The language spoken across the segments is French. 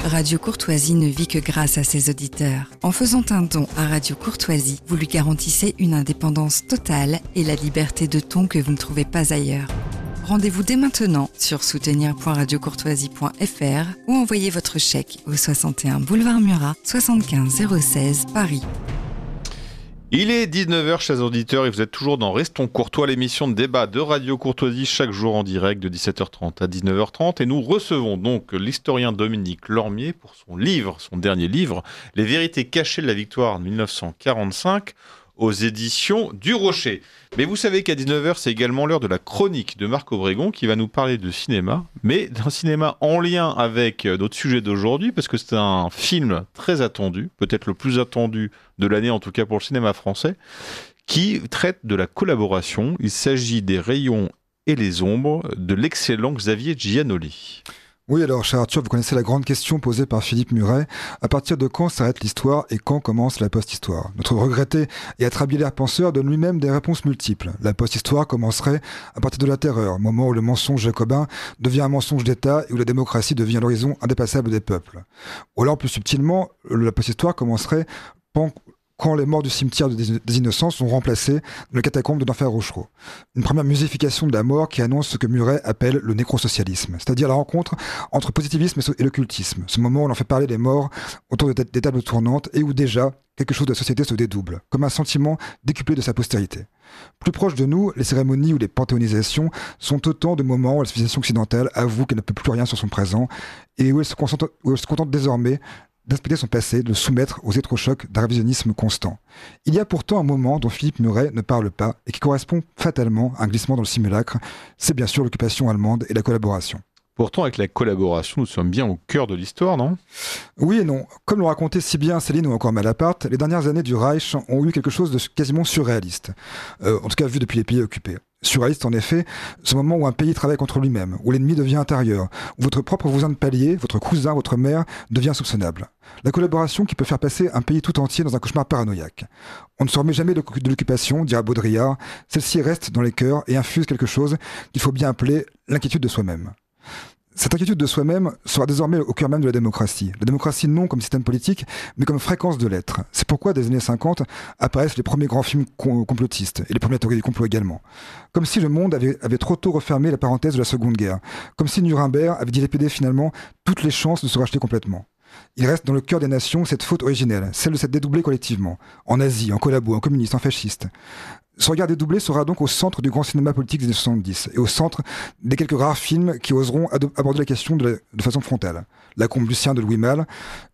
Radio Courtoisie ne vit que grâce à ses auditeurs. En faisant un don à Radio Courtoisie, vous lui garantissez une indépendance totale et la liberté de ton que vous ne trouvez pas ailleurs. Rendez-vous dès maintenant sur soutenir.radiocourtoisie.fr ou envoyez votre chèque au 61 boulevard Murat, 75 016 Paris. Il est 19h, chers auditeurs, et vous êtes toujours dans Restons Courtois, l'émission de débat de Radio Courtoisie, chaque jour en direct de 17h30 à 19h30. Et nous recevons donc l'historien Dominique Lormier pour son dernier livre, Les vérités cachées de la victoire de 1945, aux éditions du Rocher. Mais vous savez qu'à 19h, c'est également l'heure de la chronique de Marc Obregon qui va nous parler de cinéma, mais d'un cinéma en lien avec notre sujet d'aujourd'hui, parce que c'est un film très attendu, peut-être le plus attendu de l'année, en tout cas pour le cinéma français, qui traite de la collaboration. Il s'agit des Rayons et les ombres de l'excellent Xavier Giannoli. Oui, alors, cher Arthur, vous connaissez la grande question posée par Philippe Muret. À partir de quand s'arrête l'histoire et quand commence la post-histoire? Notre regretté et atrabilaire penseur donne lui-même des réponses multiples. La post-histoire commencerait à partir de la terreur, moment où le mensonge jacobin devient un mensonge d'État et où la démocratie devient l'horizon indépassable des peuples. Ou alors, plus subtilement, la post-histoire commencerait quand les morts du cimetière des innocents sont remplacés dans le catacombe de l'enfer Rochereau. Une première musification de la mort qui annonce ce que Muret appelle le nécrosocialisme, c'est-à-dire la rencontre entre positivisme et l'occultisme, ce moment où l'on fait parler les morts autour des tables tournantes et où déjà quelque chose de la société se dédouble, comme un sentiment décuplé de sa postérité. Plus proche de nous, les cérémonies ou les panthéonisations sont autant de moments où la civilisation occidentale avoue qu'elle ne peut plus rien sur son présent et où elle se contente désormais d'inspecter son passé, de le soumettre aux électrochocs d'un révisionnisme constant. Il y a pourtant un moment dont Philippe Muret ne parle pas et qui correspond fatalement à un glissement dans le simulacre, c'est bien sûr l'occupation allemande et la collaboration. Pourtant, avec la collaboration, nous sommes bien au cœur de l'histoire, non ? Oui et non. Comme l'ont raconté si bien Céline ou encore Malaparte, les dernières années du Reich ont eu quelque chose de quasiment surréaliste. En tout cas, vu depuis les pays occupés. Surréaliste, en effet, ce moment où un pays travaille contre lui-même, où l'ennemi devient intérieur, où votre propre voisin de palier, votre cousin, votre mère, devient soupçonnable. La collaboration qui peut faire passer un pays tout entier dans un cauchemar paranoïaque. On ne se remet jamais de l'occupation, dira Baudrillard, celle-ci reste dans les cœurs et infuse quelque chose qu'il faut bien appeler l'inquiétude de soi-même. Cette inquiétude de soi-même sera désormais au cœur même de la démocratie. La démocratie non comme système politique, mais comme fréquence de l'être. C'est pourquoi, des années 50, apparaissent les premiers grands films complotistes, et les premières théories du complot également. Comme si le monde avait trop tôt refermé la parenthèse de la Seconde Guerre. Comme si Nuremberg avait dilapidé finalement toutes les chances de se racheter complètement. Il reste dans le cœur des nations cette faute originelle, celle de s'être dédoublé collectivement. En Asie, en collabo, en communiste, en fasciste. Ce regard dédoublé sera donc au centre du grand cinéma politique des années 70 et au centre des quelques rares films qui oseront aborder la question de façon frontale. La Combe Lucien de Louis Malle,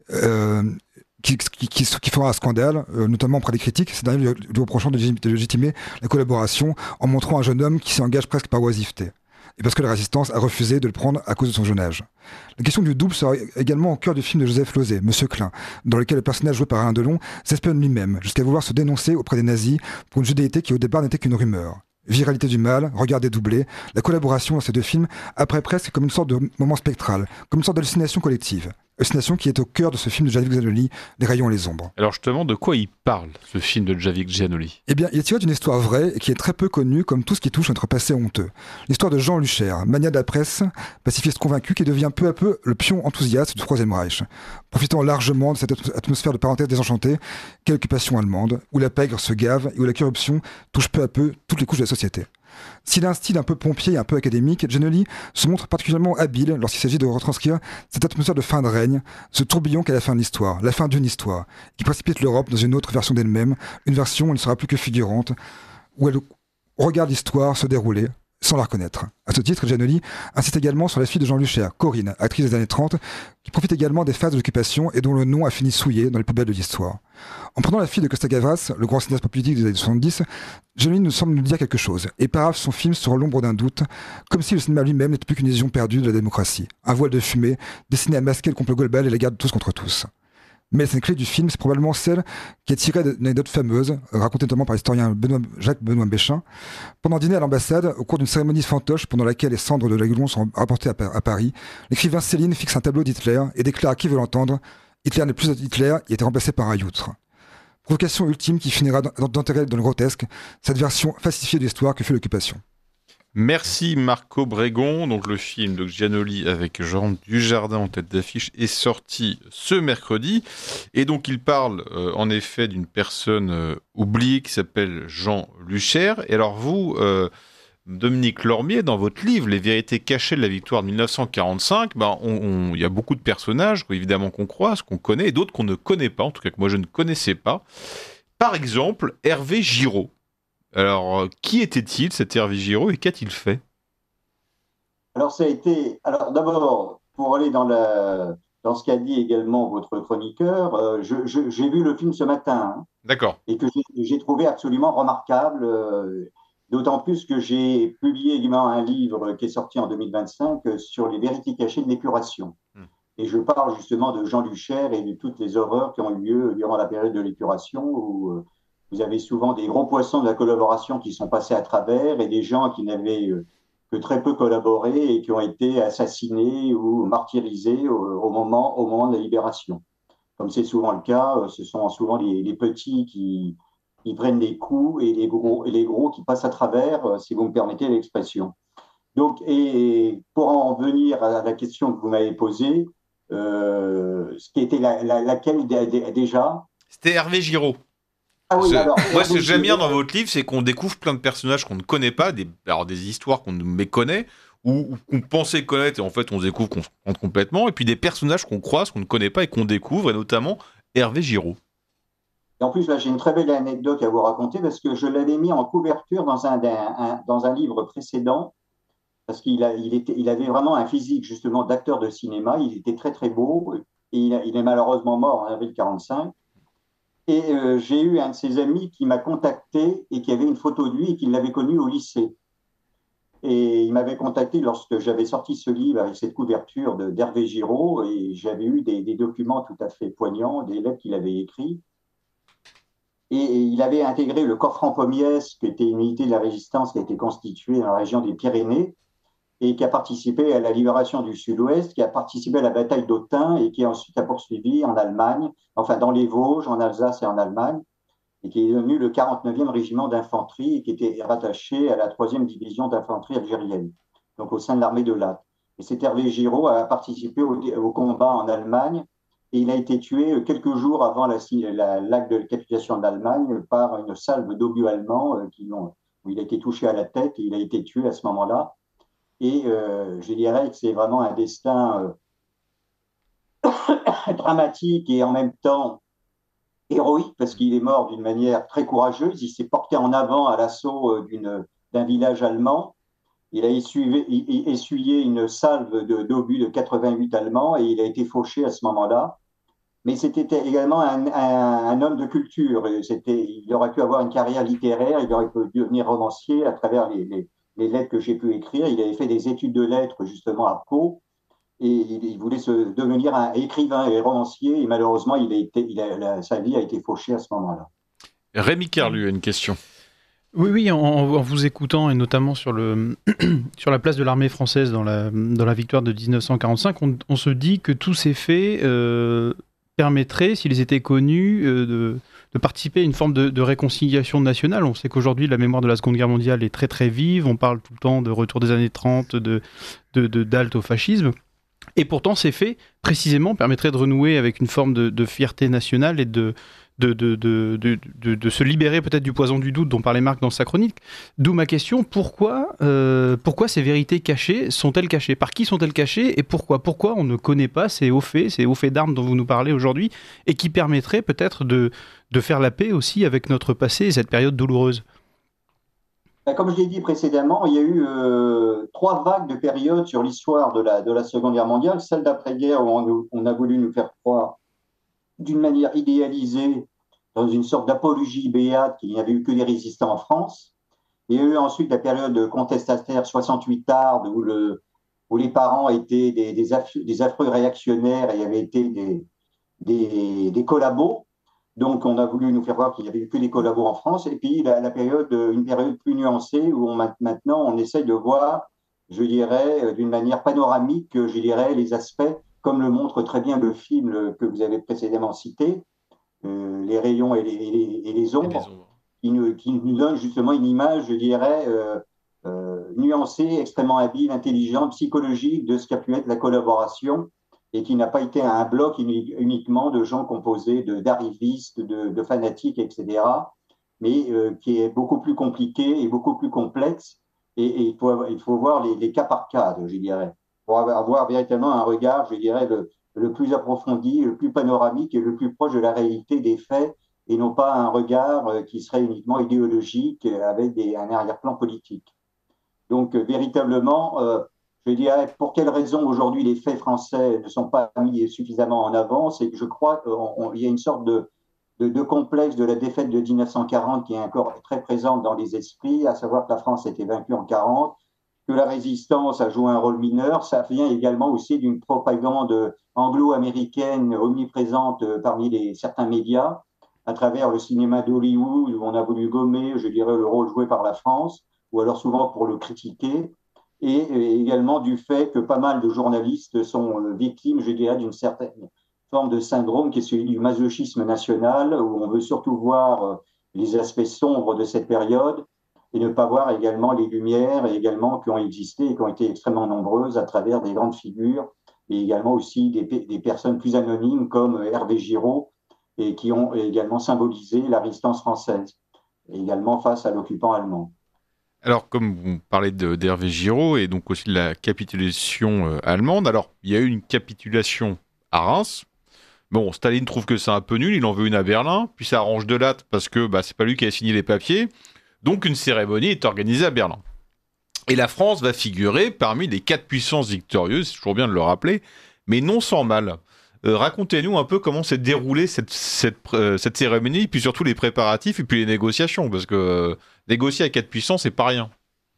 qui fera un scandale, notamment auprès des critiques, ces derniers lui reprochant de légitimer la collaboration en montrant un jeune homme qui s'engage presque par oisiveté. Et parce que la résistance a refusé de le prendre à cause de son jeune âge. La question du double sera également au cœur du film de Joseph Losey, Monsieur Klein, dans lequel le personnage joué par Alain Delon s'espionne lui-même, jusqu'à vouloir se dénoncer auprès des nazis pour une judéité qui au départ n'était qu'une rumeur. Viralité du mal, regard dédoublé, la collaboration dans ces deux films apparaît presque comme une sorte de moment spectral, comme une sorte d'hallucination collective. Hallucination qui est au cœur de ce film de Xavier Giannoli, Les Rayons et les ombres. Alors justement, de quoi il parle, ce film de Xavier Giannoli ? Eh bien, il est tiré d'une histoire vraie et qui est très peu connue comme tout ce qui touche notre passé honteux. L'histoire de Jean Lucher, magnat de la presse, pacifiste convaincu qui devient peu à peu le pion enthousiaste du Troisième Reich, profitant largement de cette atmosphère de parenthèse désenchantée qu'est l'occupation allemande, où la pègre se gave et où la corruption touche peu à peu toutes les couches de la société. S'il a un style un peu pompier et un peu académique, Giannoli se montre particulièrement habile lorsqu'il s'agit de retranscrire cette atmosphère de fin de règne, ce tourbillon qu'est la fin de l'histoire, la fin d'une histoire, qui précipite l'Europe dans une autre version d'elle-même, une version où elle ne sera plus que figurante, où elle regarde l'histoire se dérouler sans la reconnaître. À ce titre, Giannoli insiste également sur la fille de Jean Lucher, Corinne, actrice des années 30, qui profite également des phases de l'occupation et dont le nom a fini souillé dans les poubelles de l'histoire. En prenant la fille de Costa Gavras, le grand cinéaste politique des années 70, Giannoli nous semble nous dire quelque chose et parave son film sur l'ombre d'un doute, comme si le cinéma lui-même n'était plus qu'une illusion perdue de la démocratie, un voile de fumée destiné à masquer le complot global et la guerre de tous contre tous. Mais la scène clé du film, c'est probablement celle qui est tirée d'une anecdote fameuse, racontée notamment par l'historien Jacques Benoît Béchin. Pendant un dîner à l'ambassade, au cours d'une cérémonie fantoche pendant laquelle les cendres de la Guillon sont rapportées à Paris, l'écrivain Céline fixe un tableau d'Hitler et déclare à qui veut l'entendre « Hitler n'est plus Hitler, il a été remplacé par un Youtre ». Provocation ultime qui finira d'enterrer dans le grotesque cette version falsifiée de l'histoire que fut l'occupation. Merci Marco Brégon. Donc le film de Giannoli avec Jean Dujardin en tête d'affiche est sorti ce mercredi. Et donc il parle en effet d'une personne oubliée qui s'appelle Jean Lucher. Et alors vous, Dominique Lormier, dans votre livre Les vérités cachées de la victoire de 1945, il y a beaucoup de personnages évidemment qu'on croise, qu'on connaît, et d'autres qu'on ne connaît pas, en tout cas que moi je ne connaissais pas. Par exemple, Hervé Giraud. Alors, qui était-il, cet Hervé Giraud, et qu'a-t-il fait? Alors, ça a été. Alors, d'abord, pour aller dans ce qu'a dit également votre chroniqueur, j'ai vu le film ce matin, hein, D'accord. et que j'ai trouvé absolument remarquable, d'autant plus que j'ai publié également un livre qui est sorti en 2025 sur les vérités cachées de l'épuration. Et je parle justement de Jean Lucher et de toutes les horreurs qui ont eu lieu durant la période de l'épuration, où vous avez souvent des gros poissons de la collaboration qui sont passés à travers et des gens qui n'avaient que très peu collaboré et qui ont été assassinés ou martyrisés au moment de la libération. Comme c'est souvent le cas, ce sont souvent les petits qui prennent des coups et les gros qui passent à travers, si vous me permettez l'expression. Donc, et pour en venir à la question que vous m'avez posée, ce qui était laquelle déjà? C'était Hervé Giraud. Ah oui, alors, moi, ce que j'aime bien dans votre livre, c'est qu'on découvre plein de personnages qu'on ne connaît pas, des histoires qu'on méconnaît, ou qu'on pensait connaître, et en fait, on découvre qu'on se trompe complètement, et puis des personnages qu'on croise, qu'on ne connaît pas et qu'on découvre, et notamment Hervé Giraud. Et en plus, là, j'ai une très belle anecdote à vous raconter, parce que je l'avais mis en couverture dans un livre précédent, parce qu'il avait vraiment un physique, justement, d'acteur de cinéma. Il était très, très beau, et il est malheureusement mort en avril 1945. Et j'ai eu un de ses amis qui m'a contacté et qui avait une photo de lui et qui l'avait connu au lycée. Et il m'avait contacté lorsque j'avais sorti ce livre avec cette couverture d'Hervé Giraud, et j'avais eu des documents tout à fait poignants, des lettres qu'il avait écrites. Et il avait intégré le Coffran Pommiès, qui était une unité de la résistance qui a été constituée dans la région des Pyrénées et qui a participé à la libération du Sud-Ouest, qui a participé à la bataille d'Autun et qui ensuite a poursuivi en Allemagne, enfin dans les Vosges, en Alsace et en Allemagne, et qui est devenu le 49e régiment d'infanterie et qui était rattaché à la 3e division d'infanterie algérienne, donc au sein de l'armée de l'Atte. Et cet Hervé Giraud a participé au combat en Allemagne et il a été tué quelques jours avant l'acte de capitulation d'Allemagne par une salve d'obus allemands où il a été touché à la tête et il a été tué à ce moment-là. Et je dirais que c'est vraiment un destin dramatique et en même temps héroïque parce qu'il est mort d'une manière très courageuse. Il s'est porté en avant à l'assaut d'un village allemand. Il a essuyé une salve d'obus de 88 Allemands et il a été fauché à ce moment-là. Mais c'était également un homme de culture. Il aurait pu avoir une carrière littéraire, il aurait pu devenir romancier à travers les lettres que j'ai pu écrire. Il avait fait des études de lettres justement à Pau et il voulait devenir un écrivain et romancier et malheureusement sa vie a été fauchée à ce moment-là. Rémi Carlu a une question. Oui, en vous écoutant et notamment sur sur la place de l'armée française dans la victoire de 1945, on se dit que tous ces faits permettraient, s'ils étaient connus, de participer à une forme de réconciliation nationale. On sait qu'aujourd'hui, la mémoire de la Seconde Guerre mondiale est très très vive. On parle tout le temps de retour des années 30, d'halte au fascisme. Et pourtant, ces faits, précisément, permettraient de renouer avec une forme de fierté nationale et de se libérer peut-être du poison du doute dont parlait Marc dans sa chronique. D'où ma question, pourquoi ces vérités cachées sont-elles cachées? Par qui sont-elles cachées et pourquoi on ne connaît pas ces hauts faits d'armes dont vous nous parlez aujourd'hui et qui permettraient peut-être de faire la paix aussi avec notre passé et cette période douloureuse? Comme je l'ai dit précédemment, il y a eu 3 vagues de périodes sur l'histoire de la Seconde Guerre mondiale. Celle d'après-guerre où on a voulu nous faire croire d'une manière idéalisée dans une sorte d'apologie béate qu'il n'y avait eu que des résistants en France. Il y a eu ensuite la période contestataire 68 Tarbes où les parents étaient des affreux réactionnaires et il y avait été des collabos. Donc, on a voulu nous faire voir qu'il n'y avait eu que des collabos en France. Et puis, une période plus nuancée où maintenant, on essaye de voir, je dirais, d'une manière panoramique, je dirais, les aspects, comme le montre très bien le film que vous avez précédemment cité, Les rayons et les ombres, qui nous donne justement une image, je dirais, nuancée, extrêmement habile, intelligente, psychologique de ce qu'a pu être la collaboration et qui n'a pas été un bloc uniquement de gens composés d'arrivistes, de fanatiques, etc., mais qui est beaucoup plus compliqué et beaucoup plus complexe. Et il faut voir les cas par cas, je dirais, pour avoir véritablement un regard, je dirais, le plus approfondi, le plus panoramique et le plus proche de la réalité des faits, et non pas un regard qui serait uniquement idéologique avec un arrière-plan politique. Donc, véritablement, je dirais, pour quelles raisons aujourd'hui les faits français ne sont pas mis suffisamment en avant, c'est que je crois qu'il y a une sorte de complexe de la défaite de 1940 qui est encore très présente dans les esprits, à savoir que la France a été vaincue en 40, que la résistance a joué un rôle mineur. Ça vient également aussi d'une propagande anglo-américaine omniprésente parmi certains médias, à travers le cinéma d'Hollywood, où on a voulu gommer, je dirais, le rôle joué par la France, ou alors souvent pour le critiquer, et également du fait que pas mal de journalistes sont victimes, je dirais, d'une certaine forme de syndrome qui est celui du masochisme national, où on veut surtout voir les aspects sombres de cette période et ne pas voir également les lumières et également qui ont existé et qui ont été extrêmement nombreuses à travers des grandes figures et également aussi des personnes plus anonymes comme Hervé Giraud et qui ont également symbolisé la résistance française et également face à l'occupant allemand. Alors, comme vous parlez d'Hervé Giraud et donc aussi de la capitulation allemande, alors il y a eu une capitulation à Reims. Bon, Staline trouve que c'est un peu nul, il en veut une à Berlin, puis ça arrange de latte parce que c'est pas lui qui a signé les papiers, donc une cérémonie est organisée à Berlin. Et la France va figurer parmi les 4 puissances victorieuses, c'est toujours bien de le rappeler, mais non sans mal. Racontez-nous un peu comment s'est déroulée cette cérémonie, puis surtout les préparatifs et puis les négociations, parce que négocier à 4 puissances, c'est pas rien.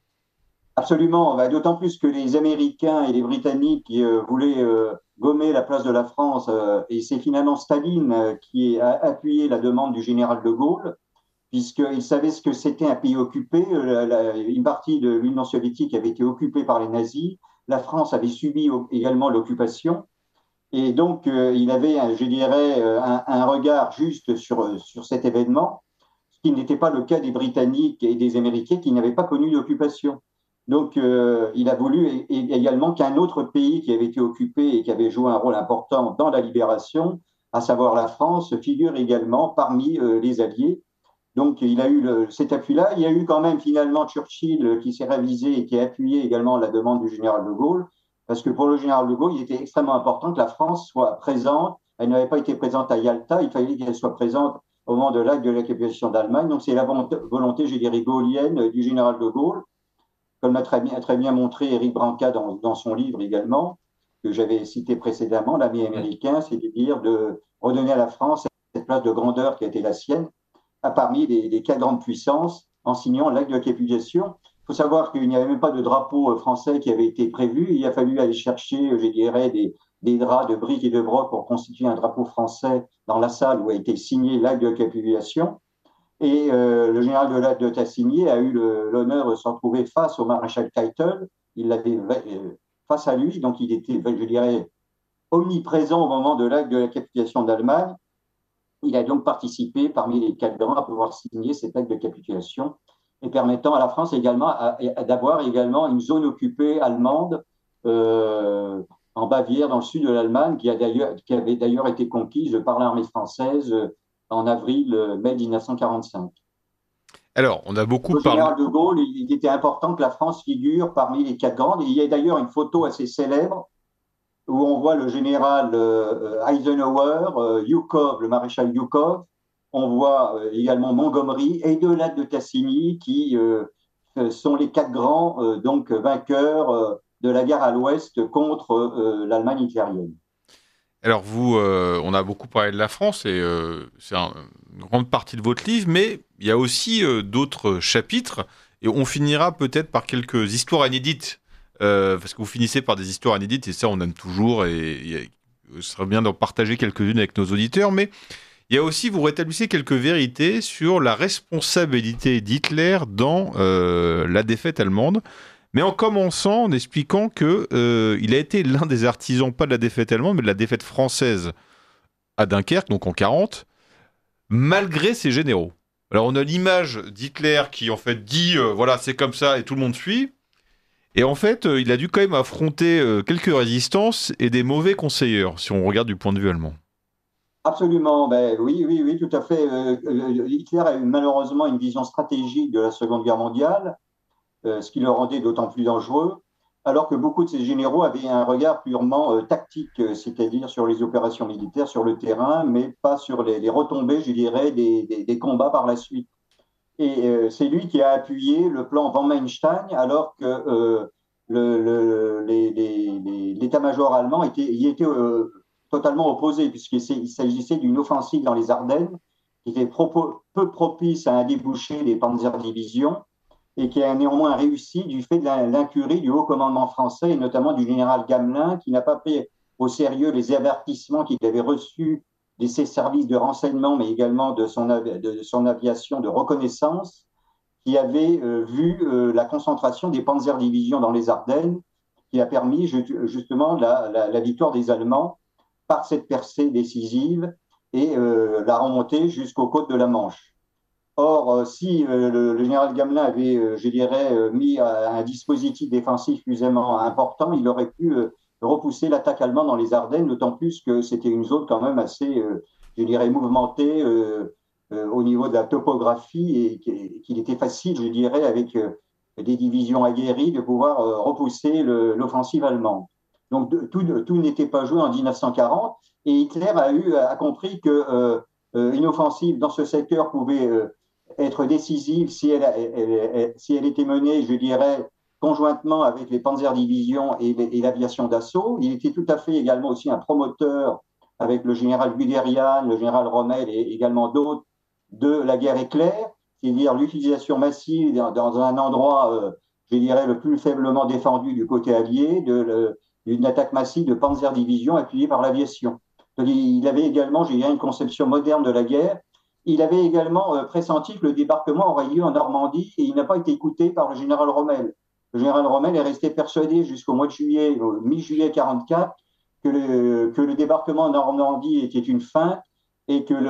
Absolument, d'autant plus que les Américains et les Britanniques voulaient gommer la place de la France, et c'est finalement Staline qui a appuyé la demande du général de Gaulle, puisqu'il savait ce que c'était un pays occupé. Une partie de l'Union soviétique avait été occupée par les nazis, la France avait subi également l'occupation, et donc il avait, je dirais, un regard juste sur cet événement, ce qui n'était pas le cas des Britanniques et des Américains qui n'avaient pas connu d'occupation. Donc, il a voulu également qu'un autre pays qui avait été occupé et qui avait joué un rôle important dans la libération, à savoir la France, figure également parmi les alliés. Donc, il a eu cet appui-là. Il y a eu quand même finalement Churchill qui s'est révisé et qui a appuyé également la demande du général de Gaulle, parce que pour le général de Gaulle, il était extrêmement important que la France soit présente. Elle n'avait pas été présente à Yalta, il fallait qu'elle soit présente au moment de l'acte de la capitulation d'Allemagne. Donc, c'est la volonté, je dirais, gaulienne du général de Gaulle, comme l'a très bien montré Éric Branca dans son livre également, que j'avais cité précédemment, L'ami américain, c'est-à-dire de redonner à la France cette place de grandeur qui a été la sienne, parmi les 4 grandes puissances, en signant l'acte de capitulation. Il faut savoir qu'il n'y avait même pas de drapeau français qui avait été prévu. Il a fallu aller chercher, je dirais, des draps de briques et de broc pour constituer un drapeau français dans la salle où a été signé l'acte de capitulation. Et le général de Tassigny a eu l'honneur de se retrouver face au maréchal Keitel. Il l'avait face à lui, donc il était, je dirais, omniprésent au moment de l'acte de la capitulation d'Allemagne. Il a donc participé parmi les 4 grands à pouvoir signer cet acte de capitulation et permettant à la France également d'avoir également une zone occupée allemande en Bavière, dans le sud de l'Allemagne, qui avait d'ailleurs été conquise par l'armée française en avril-mai 1945. Alors, on a beaucoup parlé. Le général de Gaulle, il était important que la France figure parmi les 4 grandes. Il y a d'ailleurs une photo assez célèbre où on voit le général Eisenhower, Yukov, le maréchal Yukov. On voit également Montgomery et de l'acte de Tassigny qui sont les 4 grands donc vainqueurs de la guerre à l'Ouest contre l'Allemagne hitlérienne. Alors vous, on a beaucoup parlé de la France et c'est une grande partie de votre livre, mais il y a aussi d'autres chapitres et on finira peut-être par quelques histoires inédites, parce que vous finissez par des histoires inédites et ça on aime toujours et ce serait bien d'en partager quelques-unes avec nos auditeurs, mais il y a aussi, vous rétablissez quelques vérités sur la responsabilité d'Hitler dans la défaite allemande. Mais en commençant, en expliquant qu'il a été l'un des artisans, pas de la défaite allemande, mais de la défaite française à Dunkerque, donc en 1940, malgré ses généraux. Alors on a l'image d'Hitler qui en fait dit, voilà, c'est comme ça et tout le monde suit. Et en fait, il a dû quand même affronter quelques résistances et des mauvais conseillers, si on regarde du point de vue allemand. Absolument, ben, oui, oui, oui, tout à fait. Hitler a eu malheureusement une vision stratégique de la Seconde Guerre mondiale, ce qui le rendait d'autant plus dangereux, alors que beaucoup de ses généraux avaient un regard purement tactique, c'est-à-dire sur les opérations militaires, sur le terrain, mais pas sur les retombées, je dirais, des combats par la suite. Et c'est lui qui a appuyé le plan von Manstein, alors que l'état-major allemand y était totalement opposé, puisqu'il s'agissait d'une offensive dans les Ardennes qui était peu propice à un débouché des Panzerdivisions et qui a néanmoins réussi du fait de l'incurie du haut commandement français et notamment du général Gamelin, qui n'a pas pris au sérieux les avertissements qu'il avait reçus de ses services de renseignement, mais également de son aviation de reconnaissance, qui avait vu la concentration des Panzerdivisions dans les Ardennes, qui a permis justement la victoire des Allemands par cette percée décisive et la remontée jusqu'aux côtes de la Manche. Or, si le général Gamelin avait, je dirais, mis un dispositif défensif suffisamment important, il aurait pu repousser l'attaque allemande dans les Ardennes, d'autant plus que c'était une zone quand même assez, je dirais, mouvementée au niveau de la topographie et qu'il était facile, je dirais, avec des divisions aguerries, de pouvoir repousser l'offensive allemande. Donc tout n'était pas joué en 1940 et Hitler a compris que une offensive dans ce secteur pouvait être décisive si elle était menée, je dirais, conjointement avec les Panzerdivisions et l'aviation d'assaut. Il était tout à fait également aussi un promoteur avec le général Guderian, le général Rommel et également d'autres de la guerre éclair, c'est-à-dire l'utilisation massive dans un endroit, je dirais, le plus faiblement défendu du côté allié, d'une attaque massive de Panzerdivision appuyée par l'aviation. Donc, il avait également, je dirais, une conception moderne de la guerre. Il avait également pressenti que le débarquement aurait lieu en Normandie et il n'a pas été écouté par le général Rommel. Le général Rommel est resté persuadé jusqu'au mois de juillet, mi-juillet 1944, que le débarquement en Normandie était une feinte et que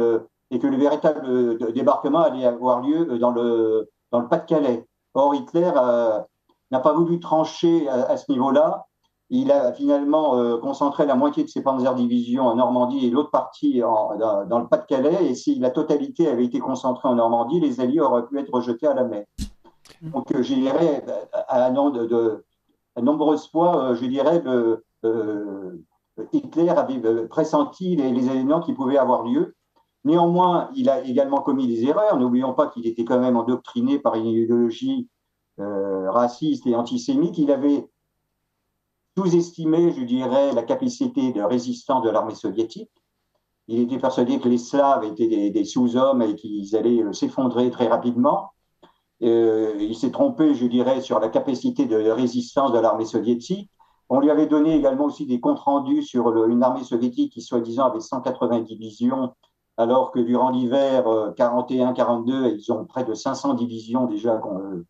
le véritable débarquement allait avoir lieu dans le Pas-de-Calais. Or, Hitler n'a pas voulu trancher à ce niveau-là. Il a finalement concentré la moitié de ses Panzerdivisions en Normandie et l'autre partie dans le Pas-de-Calais. Et si la totalité avait été concentrée en Normandie, les Alliés auraient pu être rejetés à la mer. Donc, je dirais, à nombreuses fois, je dirais, Hitler avait pressenti les événements qui pouvaient avoir lieu. Néanmoins, il a également commis des erreurs. N'oublions pas qu'il était quand même endoctriné par une idéologie raciste et antisémite. Il avait sous-estimé, je dirais, la capacité de résistance de l'armée soviétique. Il était persuadé que les Slaves étaient des sous-hommes et qu'ils allaient s'effondrer très rapidement. Il s'est trompé, je dirais, sur la capacité de résistance de l'armée soviétique. On lui avait donné également aussi des comptes rendus sur une armée soviétique qui, soi-disant, avait 190 divisions, alors que durant l'hiver 41-42, ils ont près de 500 divisions déjà,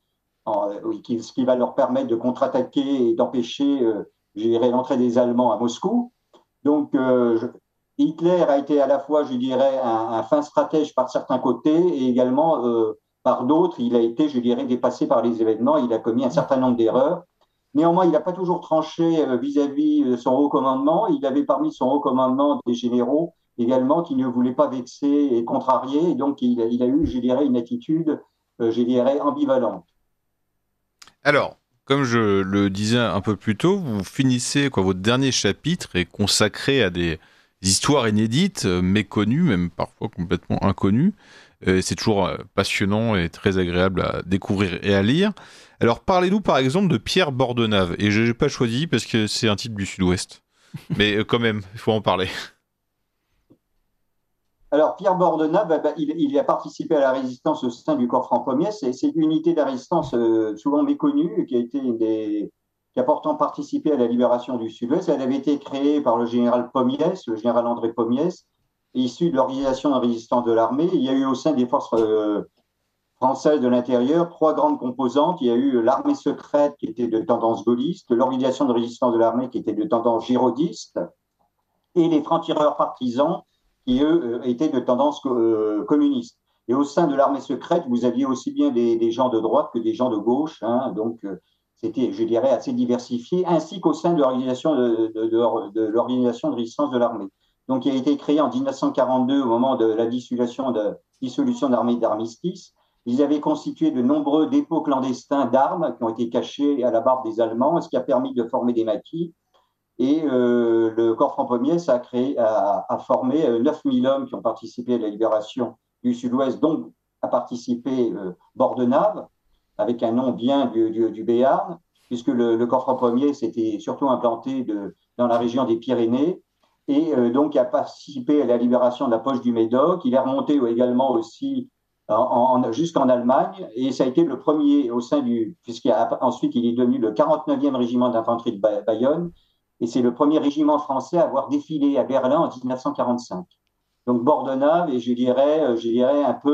ce qui va leur permettre de contre-attaquer et d'empêcher, je dirais, l'entrée des Allemands à Moscou. Donc, Hitler a été à la fois, je dirais, un fin stratège par certains côtés et également, par d'autres, il a été, je dirais, dépassé par les événements. Il a commis un certain nombre d'erreurs. Néanmoins, il n'a pas toujours tranché vis-à-vis de son haut commandement. Il avait parmi son haut commandement des généraux également qui ne voulaient pas vexer et contrarier. Et donc, il a eu, je dirais, une attitude, je dirais, ambivalente. Alors, comme je le disais un peu plus tôt, vous finissez, votre dernier chapitre est consacré à des histoires inédites, méconnues, même parfois complètement inconnues. C'est toujours passionnant et très agréable à découvrir et à lire. Alors, parlez-nous par exemple de Pierre Bordenave. Et je n'ai pas choisi parce que c'est un titre du Sud-Ouest. Mais quand même, il faut en parler. Alors, Pierre Bordenave, il a participé à la résistance au sein du corps franc-pommier. C'est une unité de la résistance souvent méconnue qui a pourtant participé à la libération du Sud-Ouest. Elle avait été créée par le général Pommiès, le général André Pommiès, issu de l'organisation de résistance de l'armée. Il y a eu au sein des forces françaises de l'intérieur 3 grandes composantes. Il y a eu l'armée secrète qui était de tendance gaulliste, l'organisation de résistance de l'armée qui était de tendance girodiste, et les francs-tireurs partisans qui, eux, étaient de tendance communiste. Et au sein de l'armée secrète, vous aviez aussi bien des gens de droite que des gens de gauche. Donc, c'était, je dirais, assez diversifié, ainsi qu'au sein de l'organisation de l'organisation de résistance de l'armée. Donc, il a été créé en 1942 au moment de la dissolution de l'armée d'armistice. Ils avaient constitué de nombreux dépôts clandestins d'armes qui ont été cachés à la barbe des Allemands, ce qui a permis de former des maquis. Et le corps franc-premier a formé 9000 hommes qui ont participé à la libération du Sud-Ouest, dont a participé Bordenave, avec un nom bien du Béarn, puisque le corps franc-premier s'était surtout implanté dans la région des Pyrénées, et donc a participé à la libération de la poche du Médoc. Il est remonté également aussi jusqu'en Allemagne, et ça a été le premier au sein puisqu'ensuite il est devenu le 49e régiment d'infanterie de Bayonne, et c'est le premier régiment français à avoir défilé à Berlin en 1945. Donc Bordenave, et je dirais un peu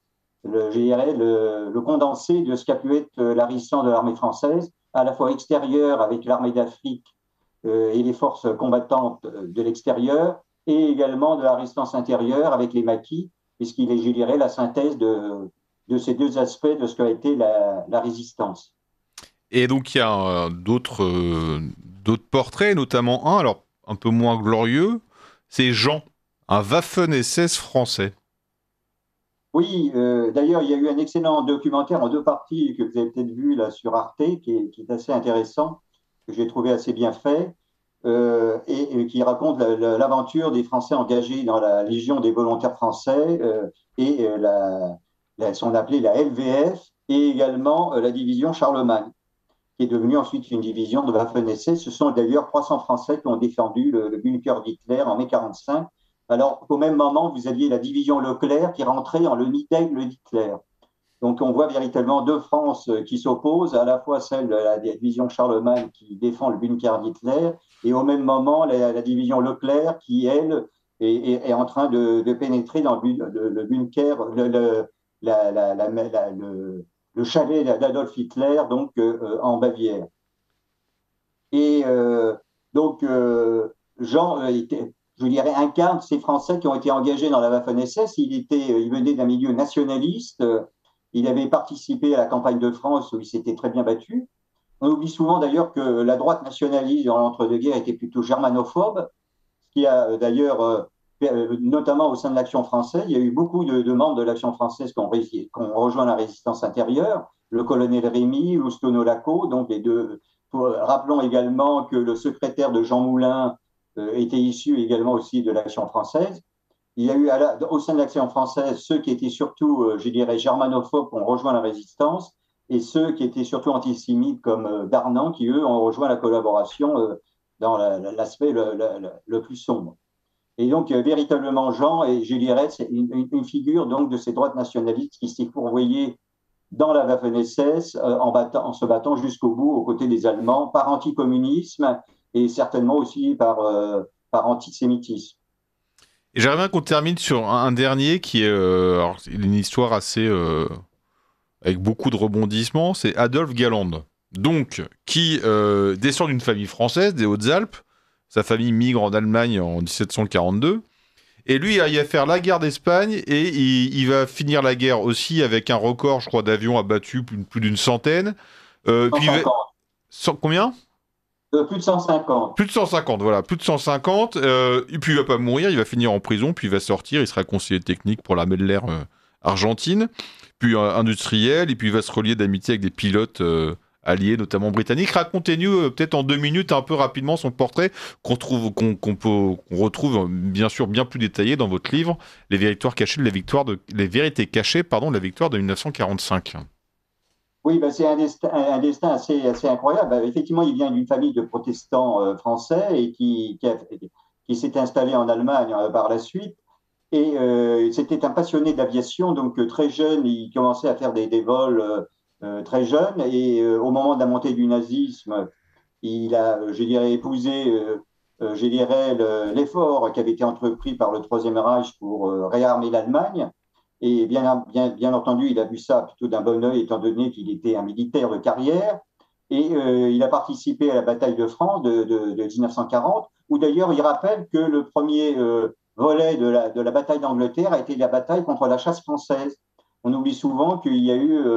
le condensé de ce qu'a pu être la résistance de l'armée française, à la fois extérieure avec l'armée d'Afrique et les forces combattantes de l'extérieur, et également de la résistance intérieure avec les maquis, puisqu'il est, je dirais, la synthèse de ces deux aspects de ce qu'a été la résistance. Et donc il y a d'autres portraits, notamment un, alors un peu moins glorieux, c'est Jean, un Waffen-SS français. Oui, d'ailleurs, il y a eu un excellent documentaire en 2 parties que vous avez peut-être vu là sur Arte, qui est assez intéressant, que j'ai trouvé assez bien fait, et qui raconte l'aventure des Français engagés dans la Légion des volontaires français et sont appelés la LVF, et également la division Charlemagne, qui est devenue ensuite une division de Waffen-SS. Ce sont d'ailleurs 300 Français qui ont défendu le bunker d'Hitler en mai 1945. Alors qu'au même moment, vous aviez la division Leclerc qui rentrait dans le nid d'aigle d'Hitler. Donc on voit véritablement 2 France qui s'opposent, à la fois celle de la division Charlemagne qui défend le bunker d'Hitler, et au même moment la division Leclerc qui, elle, est en train de pénétrer dans le bunker, le chalet d'Adolf Hitler, donc en Bavière. Et donc Jean je dirais, incarne ces Français qui ont été engagés dans la Waffen-SS. Il venait d'un milieu nationaliste. Il avait participé à la campagne de France où il s'était très bien battu. On oublie souvent d'ailleurs que la droite nationaliste dans l'entre-deux-guerres était plutôt germanophobe, ce qui a d'ailleurs, notamment au sein de l'Action française, il y a eu beaucoup de membres de l'Action française qui ont rejoint la résistance intérieure, le colonel Rémy, Loustono Laco, donc les deux. Rappelons également que le secrétaire de Jean Moulin était issu également aussi de l'Action française. Il y a eu au sein de l'Action française ceux qui étaient surtout, je dirais, germanophobes, qui ont rejoint la résistance, et ceux qui étaient surtout antisémites comme Darnan, qui eux ont rejoint la collaboration dans l'aspect le plus sombre. Et donc véritablement Jean, et je dirais, c'est une figure donc de ces droites nationalistes qui s'est fourvoyée dans la Waffen-SS en se battant jusqu'au bout aux côtés des Allemands par anticommunisme et certainement aussi par antisémitisme. Et j'aimerais bien qu'on termine sur un dernier qui est une histoire assez avec beaucoup de rebondissements, c'est Adolphe Galland, donc qui descend d'une famille française des Hautes-Alpes. Sa famille migre en Allemagne en 1742. Et lui, il va faire la guerre d'Espagne et il va finir la guerre aussi avec un record, je crois, d'avions abattus, plus d'une centaine. Combien ? Plus de 150. Plus de 150, voilà, plus de 150. Et puis il va pas mourir, il va finir en prison, puis il va sortir, il sera conseiller technique pour l'armée de l'air argentine, puis industriel, et puis il va se relier d'amitié avec des pilotes alliés, notamment britanniques. Racontez-nous peut-être en 2 minutes un peu rapidement son portrait qu'on retrouve bien sûr bien plus détaillé dans votre livre, Les vérités cachées de la victoire de 1945. Oui, ben c'est un destin assez incroyable. Ben, effectivement, il vient d'une famille de protestants français et qui s'est installé en Allemagne par la suite. Et c'était un passionné d'aviation, donc très jeune, il commençait à faire des vols très jeune. Et au moment de la montée du nazisme, il a, je dirais, épousé, je dirais, l'effort qui avait été entrepris par le Troisième Reich pour réarmer l'Allemagne. Et bien entendu, il a vu ça plutôt d'un bon œil, étant donné qu'il était un militaire de carrière. Et il a participé à la bataille de France de 1940, où d'ailleurs il rappelle que le premier volet de la bataille d'Angleterre a été la bataille contre la chasse française. On oublie souvent qu'il y a eu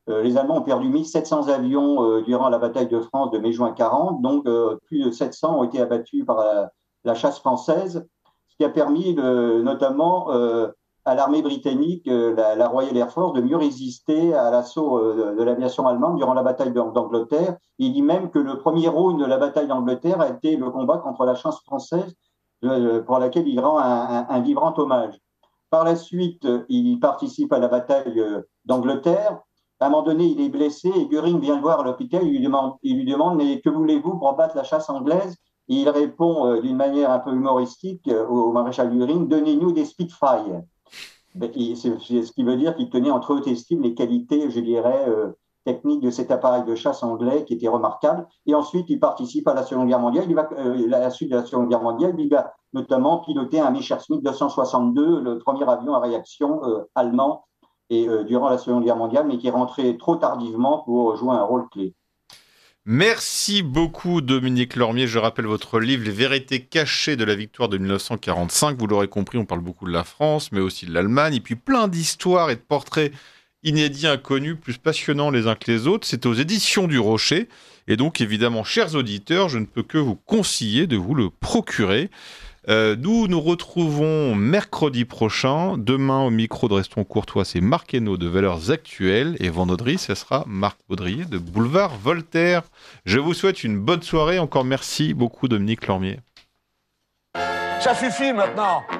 les Allemands ont perdu 1700 avions durant la bataille de France de mai-juin 40, donc plus de 700 ont été abattus par la chasse française, ce qui a permis notamment à l'armée britannique, la Royal Air Force, de mieux résister à l'assaut de l'aviation allemande durant la bataille d'Angleterre. Il dit même que le premier round de la bataille d'Angleterre a été le combat contre la chasse française, pour laquelle il rend un vibrant hommage. Par la suite, il participe à la bataille d'Angleterre. À un moment donné, il est blessé et Göring vient le voir à l'hôpital. Il lui demande mais que voulez-vous pour battre la chasse anglaise? Et il répond d'une manière un peu humoristique au maréchal Göring, donnez-nous des Spitfire. C'est ce qui veut dire qu'il tenait entre haute estime les qualités, je dirais, techniques de cet appareil de chasse anglais qui était remarquable. Et ensuite, il participe à la Seconde Guerre mondiale. À la suite de la Seconde Guerre mondiale, il va notamment piloter un Messerschmitt 262, le premier avion à réaction allemand, et durant la Seconde Guerre mondiale, mais qui est rentré trop tardivement pour jouer un rôle clé. Merci beaucoup Dominique Lormier. Je rappelle votre livre « Les vérités cachées de la victoire de 1945 ». Vous l'aurez compris, on parle beaucoup de la France, mais aussi de l'Allemagne, et puis plein d'histoires et de portraits inédits, inconnus, plus passionnants les uns que les autres. C'est aux éditions du Rocher. Et donc, évidemment, chers auditeurs, je ne peux que vous conseiller de vous le procurer. Nous retrouvons mercredi prochain. Demain, au micro de Restons Courtois, c'est Marc Hainaut de Valeurs Actuelles. Et vendredi, ce sera Marc Baudrier de Boulevard Voltaire. Je vous souhaite une bonne soirée. Encore merci beaucoup, Dominique Lormier. Ça suffit maintenant.